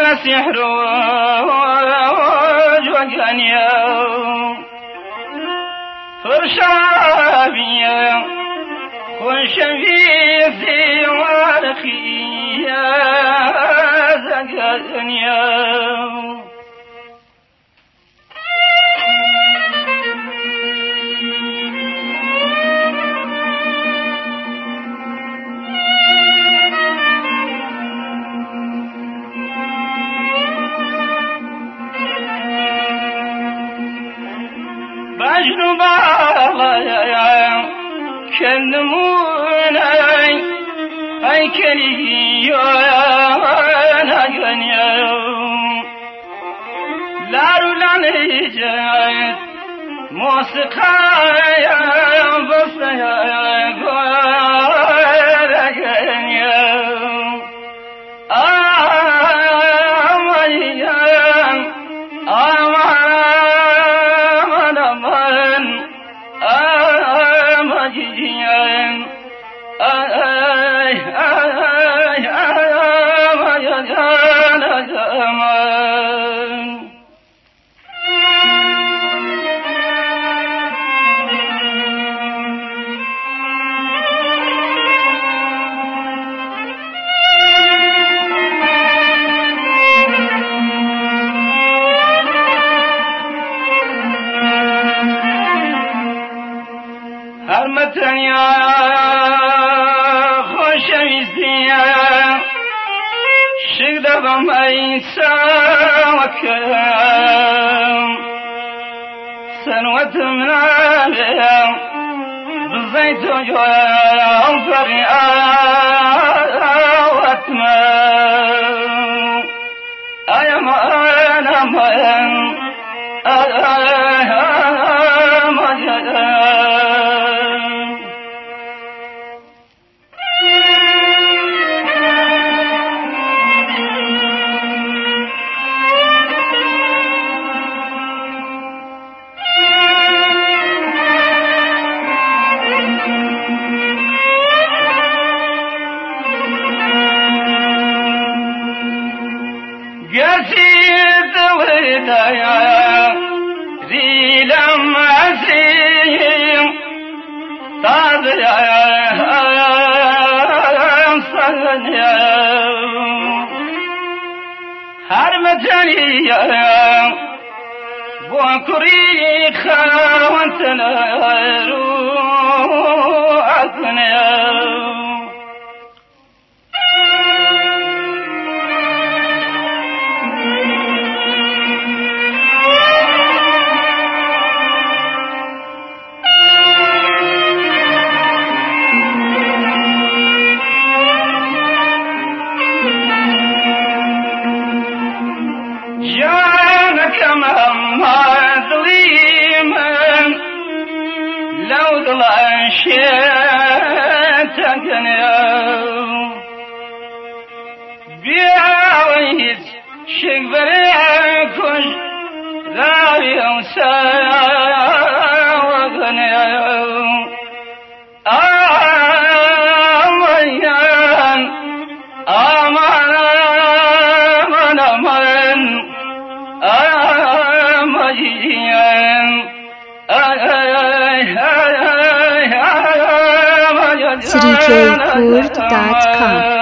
سحر وجوانيا فرشابيا وشفيفي ورخيا زكانيا بجنبا كنموني أي كليو نغنيا لارو لانيجت موسيقى بصيا غنيا هرمتنيا خوشويزيا شغل بميسا وكام سنوة من عليا بالزيت وجوام فريا واتمام أيا ما أنا مين قسيت ودايا ذي لما أسيم تاضيا صنيا هرمتني بوكري خوانتنا روحنا لو ضل شيتكني بيعويت شكبريكوش ذاوي وساوغني آمين آمان آمان آمين 3kkurd.com